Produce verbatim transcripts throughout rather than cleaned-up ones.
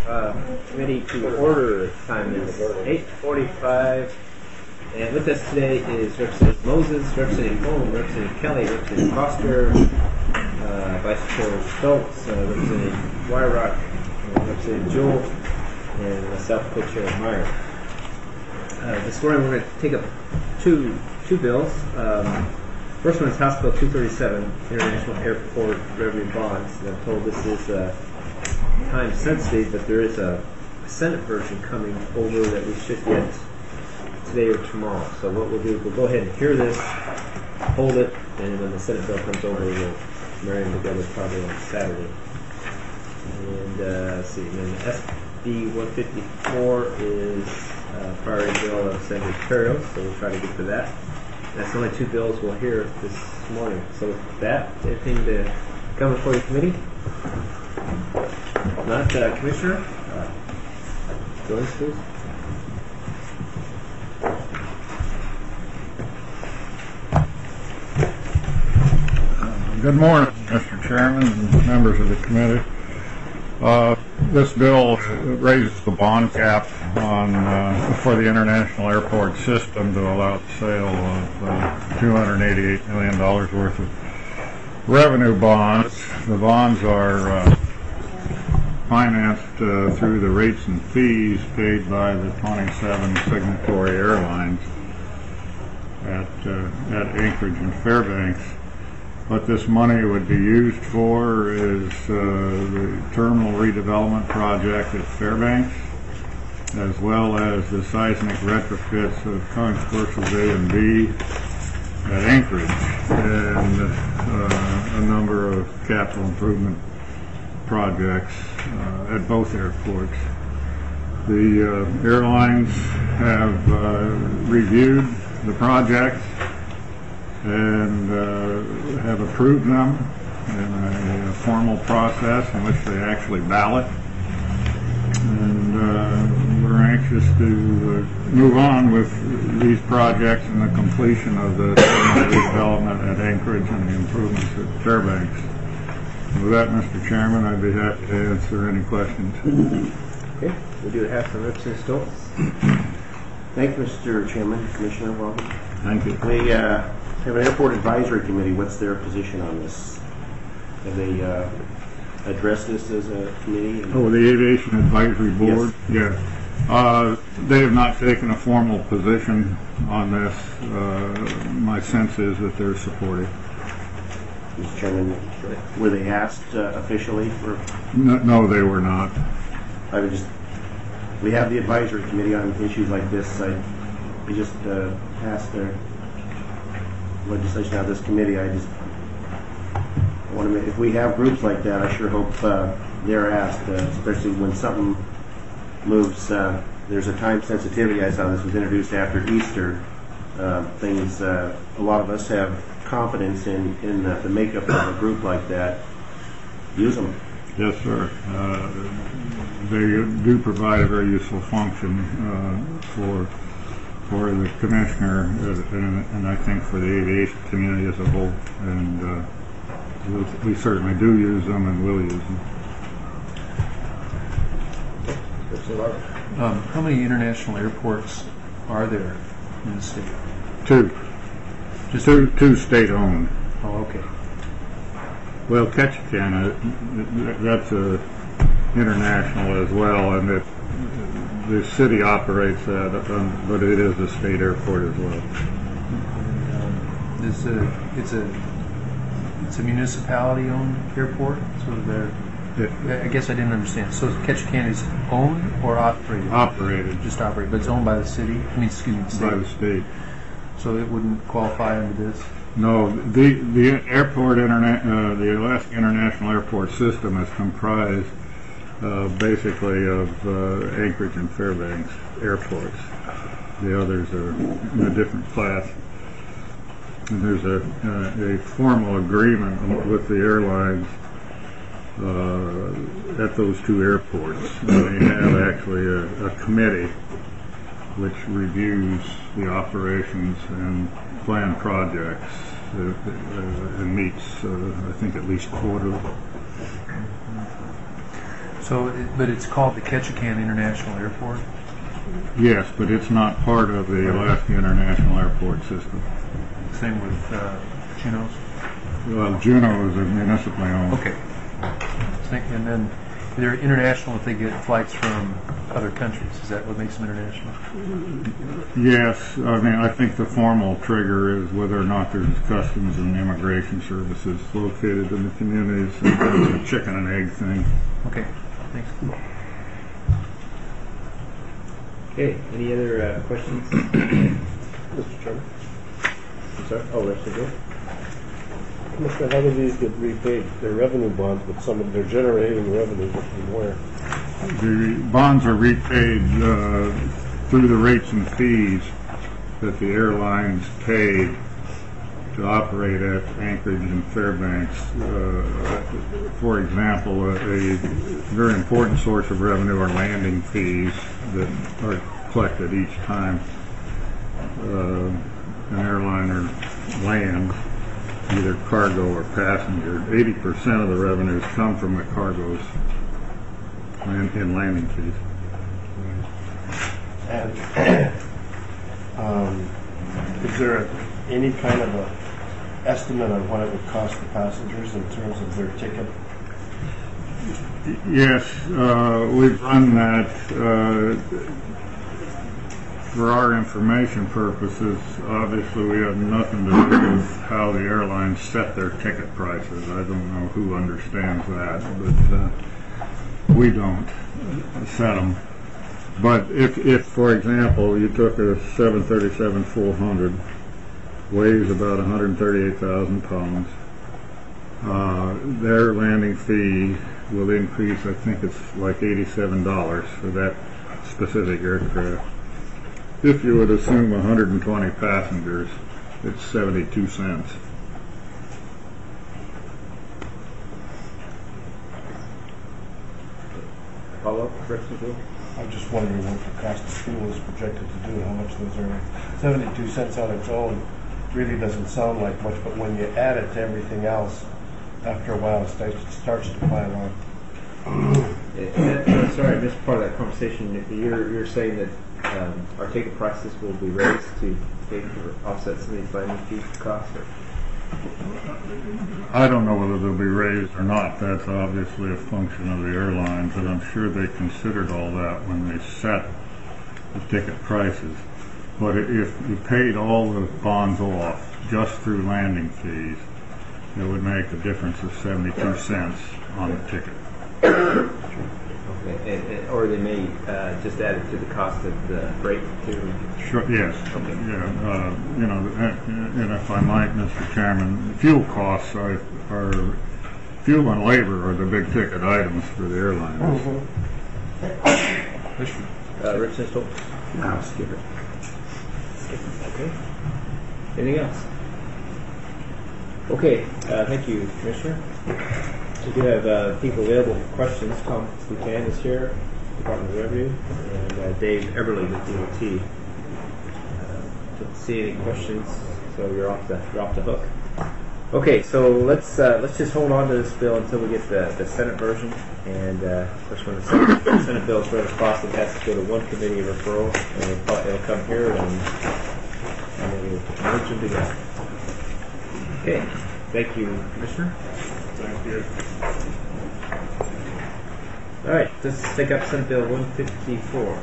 uh, committee to order. Time is eight forty-five. And with us today is Representative Moses, Representative Holm, Representative Kelly, Representative Foster, uh, Vice Chair Stoltz, uh, Representative Wyrock, uh, Representative Jewell, and myself, Co-Chair Meyer. Uh, this morning we're going to take up two two bills. Um, first one is House Bill two thirty-seven, International Airport Revenue Bonds. And I'm told this is uh, time sensitive, but there is a, a Senate version coming over that we should get today or tomorrow. So what we'll do is we'll go ahead and hear this, hold it, and when the Senate bill comes over, we'll marry them together probably on Saturday. And uh, let's see, and then S B one fifty-four is uh, priority bill of Senator Terrio, so we'll try to get to that. That's the only two bills we'll hear this morning. So with that, anything to come before your committee? Not, uh, Commissioner? Uh, Joyce, please. Good morning, Mister Chairman and members of the committee. Uh, this bill raises the bond cap on uh, for the international airport system to allow the sale of uh, two hundred eighty-eight million dollars worth of revenue bonds. The bonds are uh, financed uh, through the rates and fees paid by the twenty-seven signatory airlines at, uh, at Anchorage and Fairbanks. What this money would be used for is uh, the terminal redevelopment project at Fairbanks, as well as the seismic retrofits of Concourses A and B at Anchorage, and uh, a number of capital improvement projects uh, at both airports. The uh, airlines have uh, reviewed the projects and uh, have approved them in a, a formal process in which they actually ballot. And uh, we're anxious to uh, move on with these projects and the completion of the development at Anchorage and the improvements at Fairbanks. With that, Mister Chairman, I'd be happy to answer any questions. Okay, we do have some Representative Stoltz. Thank you, Mister Chairman. Commissioner, welcome. Thank you. We uh, have an Airport Advisory Committee. What's their position on this? Have they uh, addressed this as a committee? Oh, the Aviation Advisory Board? Yes. Yeah. Uh, they have not taken a formal position on this. Uh, my sense is that they're supportive. Mister Chairman, were they asked uh, officially for? No, no, they were not. I would just, we have the advisory committee on issues like this. I, we just uh, passed their legislation out of this committee. I just want to make, if we have groups like that, I sure hope uh, they're asked, uh, especially when something moves. Uh, there's a time sensitivity. I saw this was introduced after Easter. Uh, things, uh, a lot of us have confidence in, in the, the makeup of a group like that. Use them. Yes, sir. Uh, they do provide a very useful function uh, for for the commissioner and, and I think for the aviation community as a whole. And uh, we, we certainly do use them and will use them. Um, how many international airports are there in the state? Two. Just two, two state-owned. Oh, okay. Well, Ketchikan, that's a international as well, and it, the city operates that, um, but it is a state airport as well. Um, it's a it's a it's a municipality-owned airport, so they're. It, I guess I didn't understand. So Ketchikan is owned or operated? Operated. Just operated, but it's owned by the city. I mean, excuse me, the state. By the state. So it wouldn't qualify under this. No, the the airport interna- uh, the Alaska International Airport System is comprised uh, basically of uh, Anchorage and Fairbanks airports. The others are in a different class. And there's a uh, a formal agreement with the airlines uh, at those two airports. And they have actually a, a committee which reviews the operations and planned projects uh, uh, and meets, uh, I think, at least quarterly. So, it, but it's called the Ketchikan International Airport? Yes, but it's not part of the Alaska International Airport system. Same with uh, Juneau's? Well, Juneau is a municipally owned. Okay. And then they're international if they get flights from other countries. Is that what makes them international? Yes, I mean, I think the formal trigger is whether or not there's customs and immigration services located in the communities. It's a chicken and egg thing. Okay, thanks. Okay, any other uh, questions? Mister Chairman, I'm sorry? Oh, Rich, good. Commissioner, how do these get repaid? They're revenue bonds, but some of they're generating revenue from where? The bonds are repaid uh, through the rates and fees that the airlines pay to operate at Anchorage and Fairbanks. Uh, for example, a, a very important source of revenue are landing fees that are collected each time uh, an airliner lands, either cargo or passenger. eighty percent of the revenues come from the cargoes land, in landing fees. And um, is there a, any kind of a estimate on what it would cost the passengers in terms of their ticket? Yes, uh, we've run that uh, for our information purposes. Obviously, we have nothing to do with how the airlines set their ticket prices. I don't know who understands that, but uh, we don't set them. But if, if, for example, you took a seven thirty-seven four hundred, weighs about one hundred thirty-eight thousand pounds, uh, their landing fee will increase, I think it's like eighty-seven dollars for that specific aircraft. If you would assume one hundred twenty passengers, it's seventy-two cents. Follow up, Rich, you do? I'm just wondering what the cost of fuel is projected to do, how much those are. seventy-two cents on its own really doesn't sound like much, but when you add it to everything else, after a while it starts, it starts to pile on. And, uh, sorry, I missed part of that conversation. You're, you're saying that um, our ticket prices will be raised to pay for offset some of these landing fee costs? Or? I don't know whether they'll be raised or not. That's obviously a function of the airlines, and I'm sure they considered all that when they set the ticket prices. But if you paid all the bonds off just through landing fees, it would make a difference of seventy-two cents on the ticket. Okay, and, and, or they may uh, just add it to the cost of the freight too. Sure. Yes. Okay. Yeah. Uh, you know, and and if I might, Mister Chairman, fuel costs are, are fuel and labor are the big ticket items for the airlines. Mm-hmm. Uh, Rich Nistel? I'll skip it. Okay. Anything else? Okay. Uh, thank you, Commissioner. We do have uh, people available for questions. Tom Buchanan is here, Department of Revenue, and uh, Dave Everly with D O T. Uh, don't see any questions, so you're off the you're off the hook. Okay, so let's uh, let's just hold on to this bill until we get the, the Senate version, and uh, of course when the Senate, the Senate bill is ready as possible, it has to go to one committee of referral, and it'll, it'll come here, and, and then we'll merge them together. Okay, thank you, Commissioner. Thank you. All right, let's take up Senate Bill one fifty-four.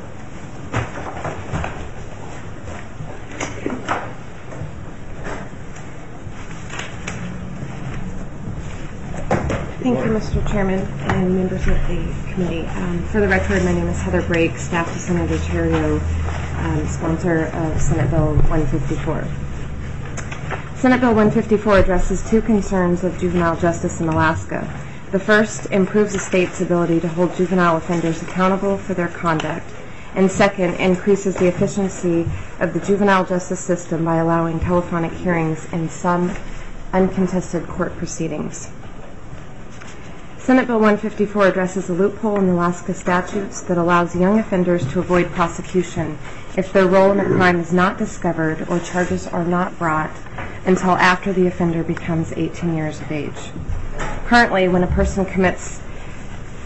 Thank you, Mister Chairman and members of the committee. Um, for the record, my name is Heather Brake, staff to Senator Theriault, um, sponsor of Senate Bill one fifty-four. Senate Bill one fifty-four addresses two concerns of juvenile justice in Alaska. The first improves the state's ability to hold juvenile offenders accountable for their conduct, and second, increases the efficiency of the juvenile justice system by allowing telephonic hearings in some uncontested court proceedings. Senate Bill one fifty-four addresses a loophole in Alaska statutes that allows young offenders to avoid prosecution if their role in a crime is not discovered or charges are not brought until after the offender becomes eighteen years of age. Currently, when a person commits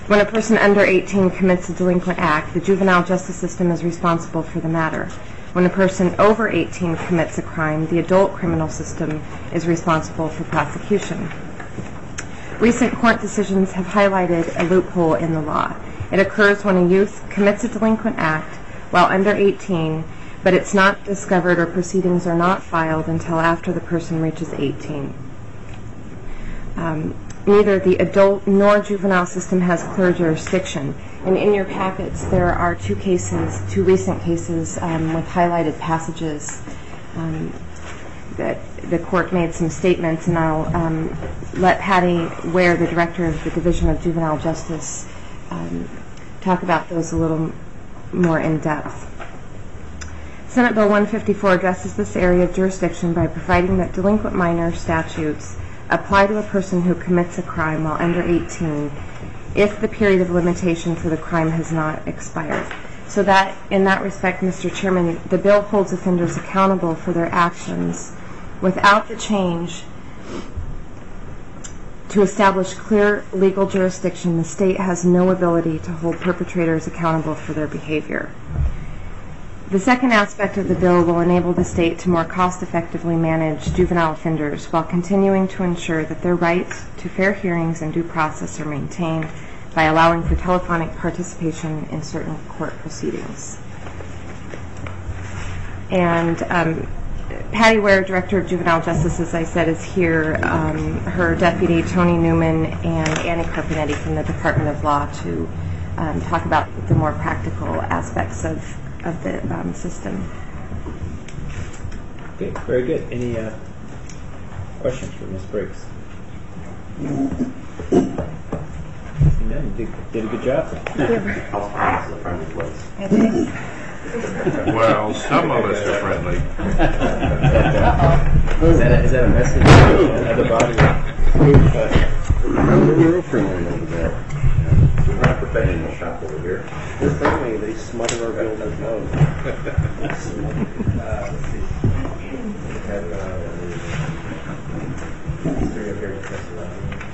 When a person under eighteen commits a delinquent act, the juvenile justice system is responsible for the matter. When a person over eighteen commits a crime, the adult criminal system is responsible for prosecution. Recent court decisions have highlighted a loophole in the law. It occurs when a youth commits a delinquent act while under eighteen, but it's not discovered or proceedings are not filed until after the person reaches eighteen. Um, neither the adult nor juvenile system has clear jurisdiction. And in your packets, there are two cases, two recent cases um, with highlighted passages um, that the court made some statements, and I'll um, let Patty Ware, the director of the Division of Juvenile Justice, um, talk about those a little more in depth. Senate Bill one fifty-four addresses this area of jurisdiction by providing that delinquent minor statutes apply to a person who commits a crime while under eighteen if the period of limitation for the crime has not expired. So that, in that respect, Mister Chairman, the bill holds offenders accountable for their actions. Without the change to establish clear legal jurisdiction, the state has no ability to hold perpetrators accountable for their behavior. The second aspect of the bill will enable the state to more cost-effectively manage juvenile offenders while continuing to ensure that their rights to fair hearings and due process are maintained by allowing for telephonic participation in certain court proceedings. And um, Patty Ware, Director of Juvenile Justice, as I said, is here. Um, her deputy, Tony Newman, and Annie Carpenetti from the Department of Law to um, talk about the more practical aspects of of the um, system. Okay, very good. Any uh, questions for Miz Briggs? You did, did a good job. Well, some of us are friendly. Is that a, is that a message to another body? We're real friendly over there. We're not professional shop over here. They're friendly. They smother our builders' nose. Uh, let's see. We have uh, three up here to test it out.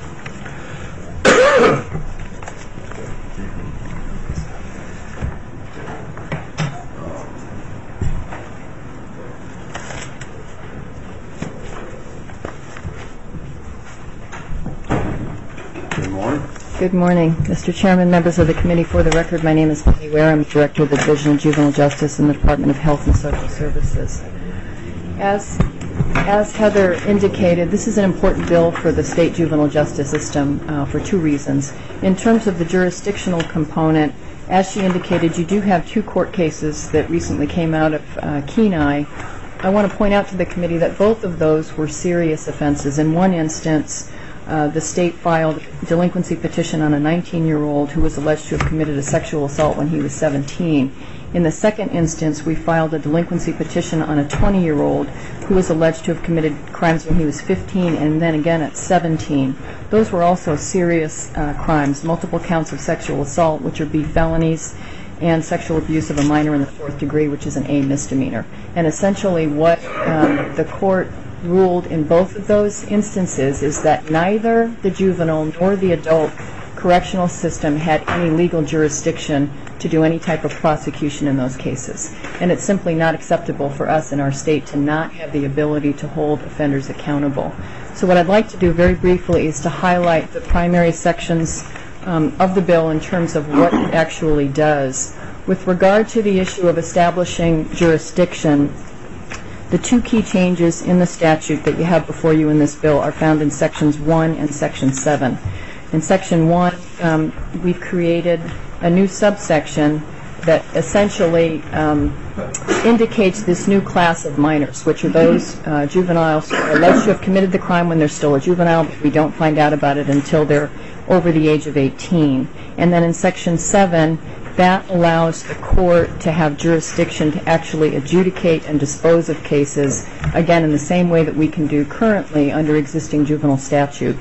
Good morning. Good morning, Mister Chairman, members of the committee. For the record, my name is Patty Ware. I'm Director of the Division of Juvenile Justice in the Department of Health and Social Services. As, as Heather indicated, this is an important bill for the state juvenile justice system uh, for two reasons. In terms of the jurisdictional component, as she indicated, you do have two court cases that recently came out of uh, Kenai. I want to point out to the committee that both of those were serious offenses. In one instance, Uh, the state filed a delinquency petition on a nineteen-year-old who was alleged to have committed a sexual assault when he was seventeen. In the second instance, we filed a delinquency petition on a twenty-year-old who was alleged to have committed crimes when he was fifteen and then again at seventeen. Those were also serious uh, crimes, multiple counts of sexual assault, which are B felonies, and sexual abuse of a minor in the fourth degree, which is an A misdemeanor. And essentially what um, the court ruled in both of those instances is that neither the juvenile nor the adult correctional system had any legal jurisdiction to do any type of prosecution in those cases. And it's simply not acceptable for us in our state to not have the ability to hold offenders accountable. So what I'd like to do very briefly is to highlight the primary sections um, of the bill in terms of what it actually does. With regard to the issue of establishing jurisdiction, the two key changes in the statute that you have before you in this bill are found in sections one and section seven. In section one, um, we've created a new subsection that essentially um, indicates this new class of minors, which are those uh, juveniles who are alleged to have committed the crime when they're still a juvenile, but we don't find out about it until they're over the age of eighteen. And then in section seven, that allows the court to have jurisdiction to actually adjudicate and dispose of cases, again, in the same way that we can do currently under existing juvenile statute.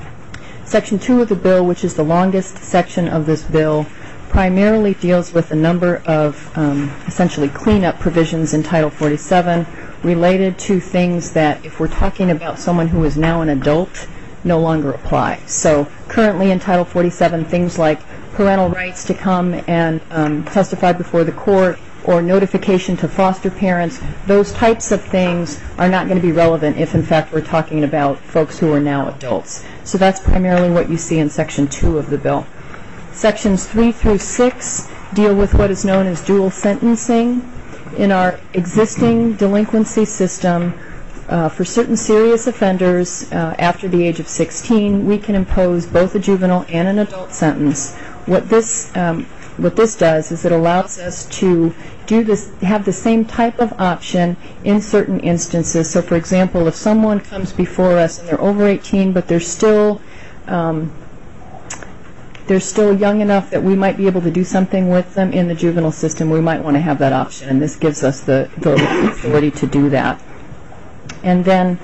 Section two of the bill, which is the longest section of this bill, primarily deals with a number of um, essentially cleanup provisions in Title forty-seven related to things that, if we're talking about someone who is now an adult, no longer apply. So currently in Title forty-seven, things like parental rights to come and um, testify before the court, or notification to foster parents, those types of things are not going to be relevant if, in fact, we're talking about folks who are now adults. So that's primarily what you see in Section two of the bill. Sections three through six deal with what is known as dual sentencing. In our existing delinquency system, uh, for certain serious offenders uh, after the age of sixteen, we can impose both a juvenile and an adult sentence. What this um, what this does is it allows us to do this, have the same type of option in certain instances. So, for example, if someone comes before us and they're over eighteen, but they're still um, they're still young enough that we might be able to do something with them in the juvenile system, we might want to have that option, and this gives us the, the authority to do that. And then,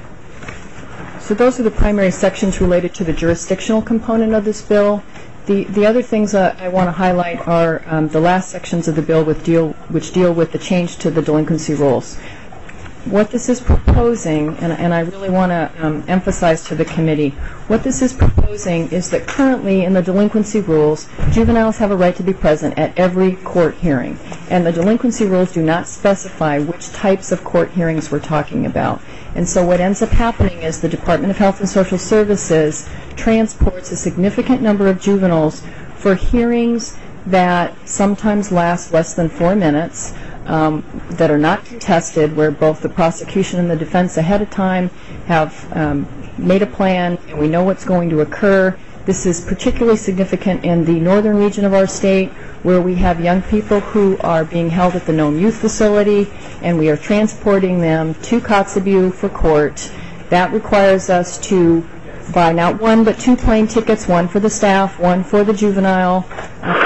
so those are the primary sections related to the jurisdictional component of this bill. The, the other things uh, I want to highlight are um, the last sections of the bill with deal, which deal with the change to the delinquency rules. What this is proposing, and, and I really want to um, emphasize to the committee, what this is proposing is that currently in the delinquency rules, juveniles have a right to be present at every court hearing. And the delinquency rules do not specify which types of court hearings we're talking about. And so what ends up happening is the Department of Health and Social Services transports a significant number of juveniles for hearings that sometimes last less than four minutes, um, that are not contested, where both the prosecution and the defense ahead of time have um, made a plan and we know what's going to occur. This is particularly significant in the northern region of our state, where we have young people who are being held at the Nome Youth Facility, and we are transporting them to Kotzebue for court. That requires us to buy not one but two plane tickets, one for the staff, one for the juvenile. Uh,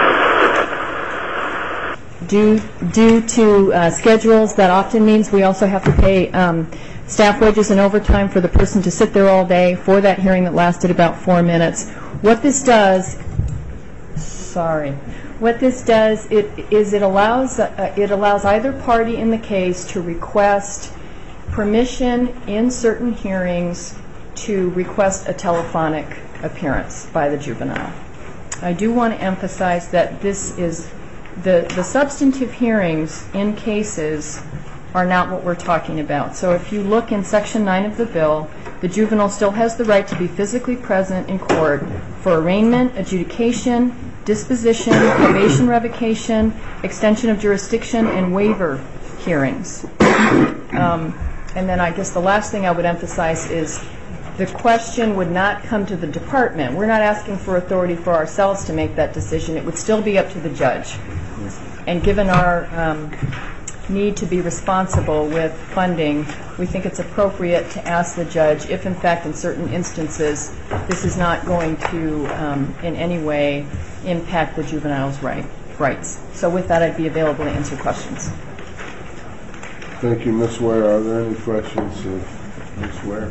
due, due to uh, schedules, that often means we also have to pay um, staff wages and overtime for the person to sit there all day for that hearing that lasted about four minutes. What this does, sorry, what this does it, is it allows uh, it allows either party in the case to request permission in certain hearings to request a telephonic appearance by the juvenile. I do want to emphasize that this is the the substantive hearings in cases are not what we're talking about. So if you look in Section nine of the bill, the juvenile still has the right to be physically present in court for arraignment, adjudication, disposition, probation revocation, extension of jurisdiction, and waiver hearings. Um, and then I guess the last thing I would emphasize is the question would not come to the department. We're not asking for authority for ourselves to make that decision. It would still be up to the judge. And given our um, need to be responsible with funding, we think it's appropriate to ask the judge if, in fact, in certain instances, this is not going to um, in any way impact the juvenile's right, rights. So with that, I'd be available to answer questions. Thank you, Miz Ware. Are there any questions of Miz Ware?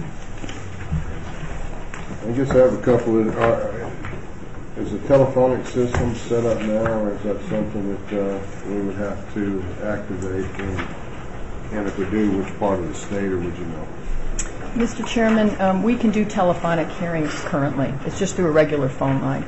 I guess I have a couple of, uh, is the telephonic system set up now, or is that something that uh, we would have to activate? And, and if we do, which part of the state, or would you know? Mister Chairman, um, we can do telephonic hearings currently. It's just through a regular phone line.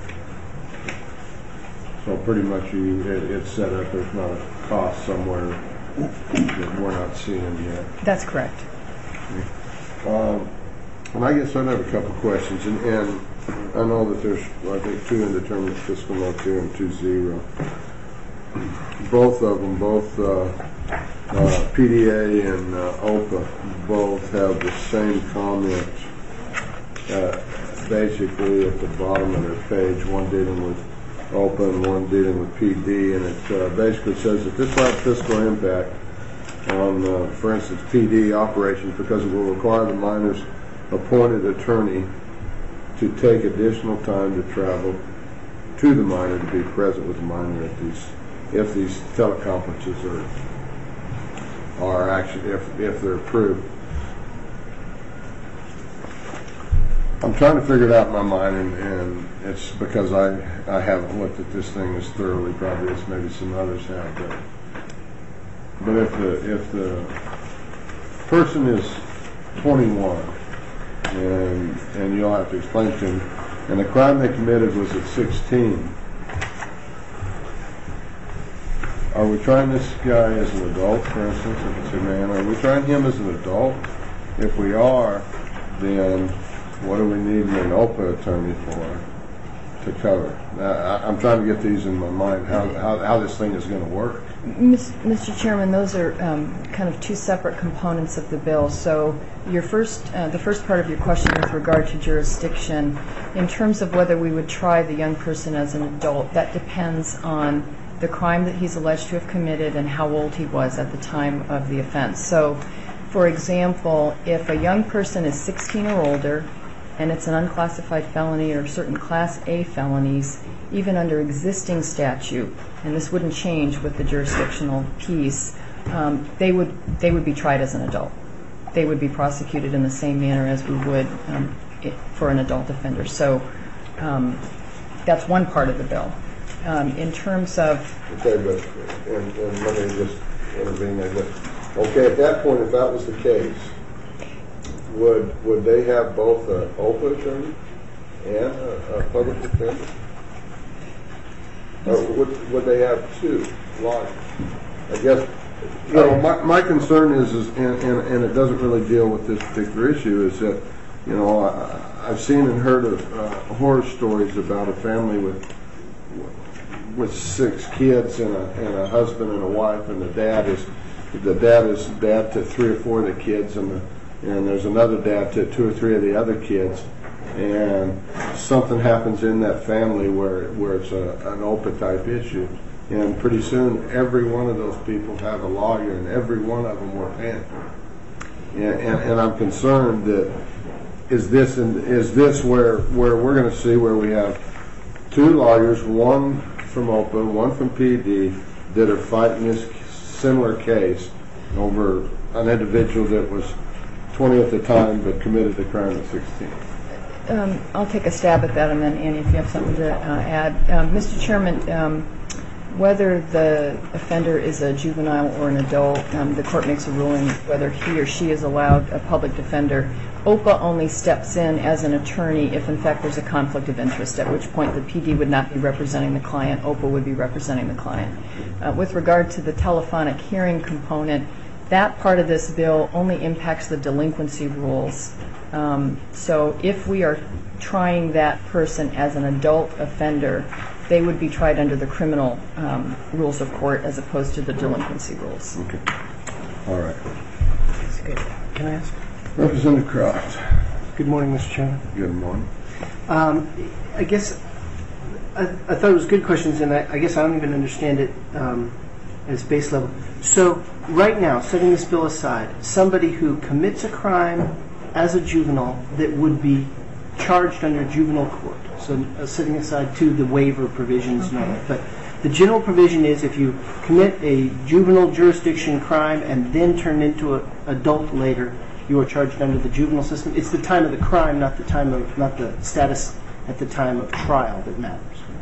So pretty much you, it, it's set up, there's not a cost somewhere that we're not seeing yet. That's correct. Um, and I guess I have a couple questions, and, and I know that there's, I think, two indeterminate fiscal note here and two zero. Both of them, both uh, uh, P D A and uh, O P A, both have the same comment, uh, basically at the bottom of their page, one dealing with O P A and one dealing with P D, and it uh, basically says that this will have fiscal impact on, uh, for instance, P D operations, because it will require the minor's appointed attorney to take additional time to travel to the minor to be present with the minor at these, if these teleconferences are are actually, if if they're approved. I'm trying to figure it out in my mind, and, and it's because I I haven't looked at this thing as thoroughly, probably as maybe some others have. But but if the if the person is twenty-one, and and you'll have to explain to them and the crime they committed was at sixteen, are we trying this guy as an adult, for instance, if it's a man? Are we trying him as an adult? If we are, then what do we need an O P A attorney for to cover? Uh, I'm trying to get these in my mind, how, how, how this thing is going to work. Mister Chairman, those are um, kind of two separate components of the bill. So your first, uh, the first part of your question with regard to jurisdiction, in terms of whether we would try the young person as an adult, that depends on the crime that he's alleged to have committed and how old he was at the time of the offense. So, for example, if a young person is sixteen or older and it's an unclassified felony or certain Class A felonies, even under existing statute, and this wouldn't change with the jurisdictional piece, um, they would they would be tried as an adult. They would be prosecuted in the same manner as we would um, it, for an adult offender. So um, that's one part of the bill. Um, in terms of... Okay, but, and, and let me just intervene there. But, okay, at that point, if that was the case, would would they have both an O P A attorney and a, a public defender? Or would, would they have two lawyers? I guess, you know, my, my concern is, is and, and, and it doesn't really deal with this particular issue, is that, you know, I, I've seen and heard of uh, horror stories about a family with with six kids and a, and a husband and a wife, and the dad is the dad is dad to three or four of the kids, and the, and there's another dad to two or three of the other kids, and something happens in that family where where it's a, an O P A type issue, and pretty soon every one of those people have a lawyer, and every one of them were paying for it. And, and, and I'm concerned that is this in, is this where where we're going to see where we have two lawyers, one from O P A, one from P D, that are fighting this similar case over an individual that was twenty at the time but committed the crime at sixteen. Um, I'll take a stab at that, and then Annie, if you have something to uh, add. Um, Mister Chairman, um, whether the offender is a juvenile or an adult, um, the court makes a ruling whether he or she is allowed a public defender. O P A only steps in as an attorney if, in fact, there's a conflict of interest, at which point the P D would not be representing the client. O P A would be representing the client. Uh, with regard to the telephonic hearing component, that part of this bill only impacts the delinquency rules. Um, so if we are trying that person as an adult offender, they would be tried under the criminal um, rules of court as opposed to the delinquency rules. Okay. All right. That's good. Can I ask? Representative Croft. Good morning, Mister Chairman. Good morning. Um, I guess I, I thought it was good questions, and I, I guess I don't even understand it um, at its base level. So right now, setting this bill aside, somebody who commits a crime as a juvenile that would be charged under juvenile court, so uh, setting aside to the waiver provisions and all that, but the general provision is if you commit a juvenile jurisdiction crime and then turn into an adult later, you are charged under the juvenile system. It's the time of the crime, not the time of, not the status at the time of trial that matters.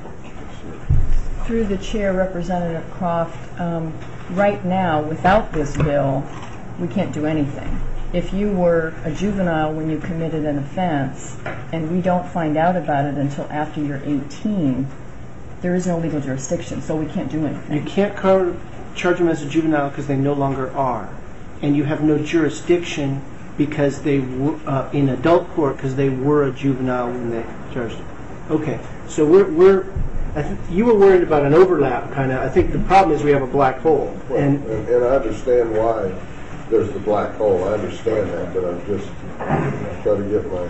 Through the chair, Representative Croft, um, right now, without this bill, we can't do anything. If you were a juvenile when you committed an offense and we don't find out about it until after you're eighteen, there is no legal jurisdiction, so we can't do anything. You can't car- charge them as a juvenile because they no longer are. And you have no jurisdiction because they were uh, in adult court because they were a juvenile when they charged them. Okay, so we're, we're I think you were worried about an overlap, kind of. I think the problem is we have a black hole. Well, and, and, and I understand why there's the black hole. I understand that, but I'm just trying to get my,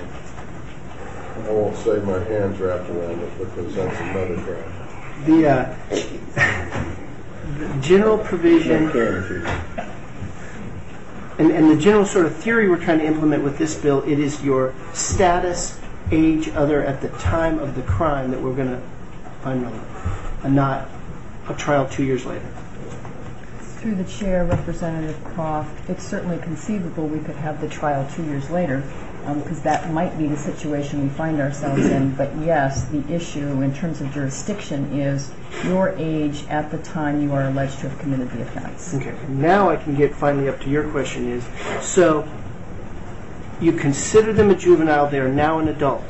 I won't say my hands wrapped around it because that's another crime. The, uh, the general provision and, and the general sort of theory we're trying to implement with this bill, it is your status, age, other at the time of the crime that we're going to find relevant, and not a trial two years later. Through the chair, Representative Croft, it's certainly conceivable we could have the trial two years later, because um, that might be the situation we find ourselves in. But yes, the issue in terms of jurisdiction is your age at the time you are alleged to have committed the offense. Okay, now I can get finally up to your question is, so you consider them a juvenile, they are now an adult.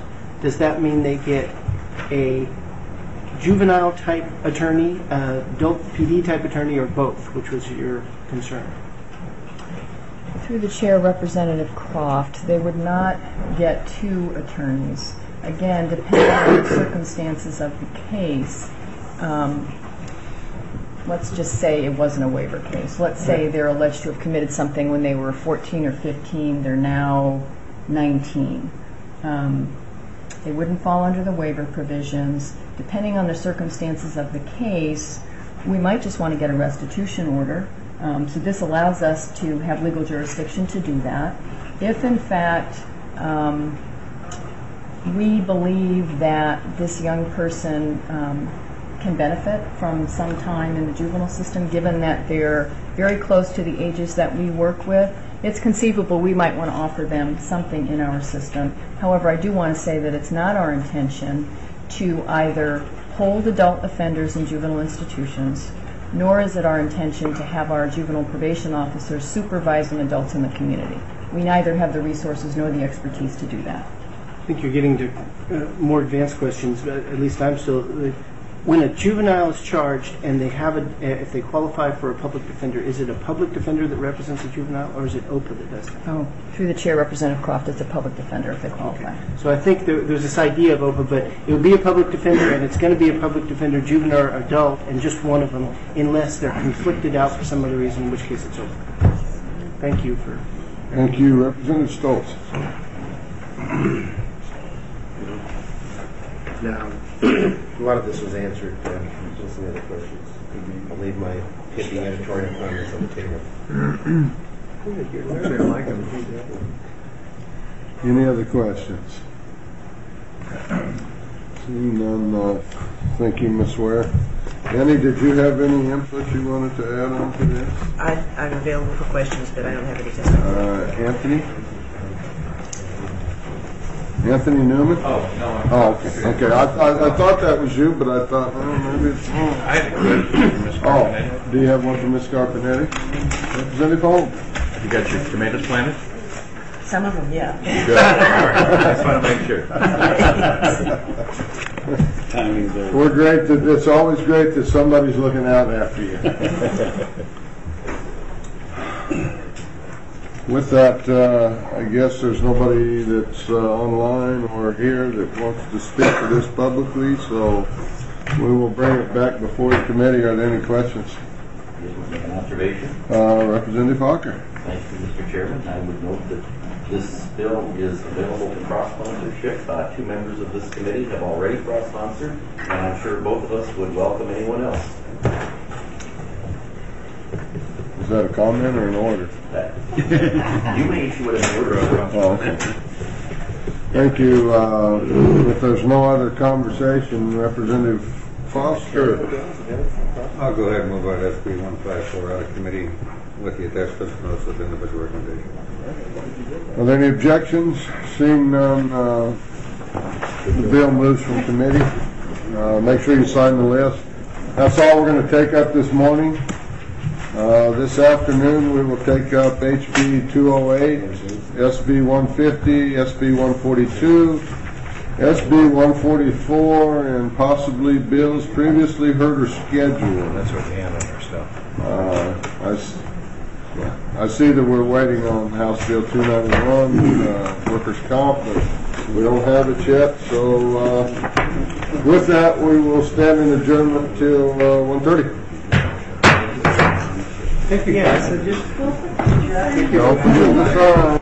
does that mean they get a juvenile type attorney, uh, adult P D type attorney, or both? Which was your concern? Through the chair, Representative Croft, they would not get two attorneys. Again, depending on the circumstances of the case, um, let's just say it wasn't a waiver case. Let's say they're alleged to have committed something when they were fourteen or fifteen. They're now nineteen. Um, they wouldn't fall under the waiver provisions. Depending on the circumstances of the case, we might just want to get a restitution order. Um, so this allows us to have legal jurisdiction to do that. If, in fact, um, we believe that this young person um, can benefit from some time in the juvenile system, given that they're very close to the ages that we work with, it's conceivable we might want to offer them something in our system. However, I do want to say that it's not our intention to either hold adult offenders in juvenile institutions, nor is it our intention to have our juvenile probation officers supervising adults in the community. We neither have the resources nor the expertise to do that. I think you're getting to uh, more advanced questions, but at least I'm still. Uh, when a juvenile is charged and they have a, uh, if they qualify for a public defender, is it a public defender that represents a juvenile, or is it O P A that does that? Oh, through the chair, Representative Croft, it's a public defender if they qualify. Okay. So I think there, there's this idea of O P A, but it would be a public defender, and it's going to be a public defender, juvenile or adult, and just one of them, unless they're conflicted out for some other reason, in which case it's O P A. Thank you for. Thank you, Representative Stoltz. Now, a lot of this was answered uh, just some other questions. I'll leave my pithy editorial comments on the table. Any other questions? Seeing none, uh, thank you, Miz Ware. Annie, did you have any input you wanted to add on to this? I, I'm available for questions, but I don't have any testimony. Uh, Anthony? Anthony Newman? Oh, no. Oh, okay. Okay. I, I, I thought that was you, but I thought, well, maybe it's. I had a question for Miz Carbonetti. Oh, do you have one for Miz Carbonetti? Representative Holmes? You got your tomatoes planted? Some of them, yeah. Good. All right. I just want to make sure. We're great. That, it's always great that somebody's looking out after you. With that, uh, I guess there's nobody that's uh, online or here that wants to speak to this publicly, so we will bring it back before the committee. Are there any questions? Make an observation. Uh, Representative Hawker. Thank you, Mister Chairman. I would note that this bill is available for cross-sponsorship. Uh, two members of this committee have already cross-sponsored, and I'm sure both of us would welcome anyone else. Is that a comment or an order? That, you may issue it in order. Oh, okay. Thank you. Uh, if there's no other conversation, Representative Foster. I'll go ahead and move on S B one fifty-four out of committee with the attached notes with individual recommendation. Are there any objections? Seeing none, uh, the bill moves from committee. Uh, make sure you sign the list. That's all we're going to take up this morning. Uh, this afternoon we will take up H B two oh eight, S B one fifty, S B one forty-two, S B one forty-four, and possibly bills previously heard or scheduled. That's what we have on our stuff. Uh, I, yeah, I see that we're waiting on House Bill two ninety-one, uh, workers' comp, but we don't have it yet. So uh, with that, we will stand in adjournment till uh, one thirty. Thank you, guys. So just Don't forget the sign.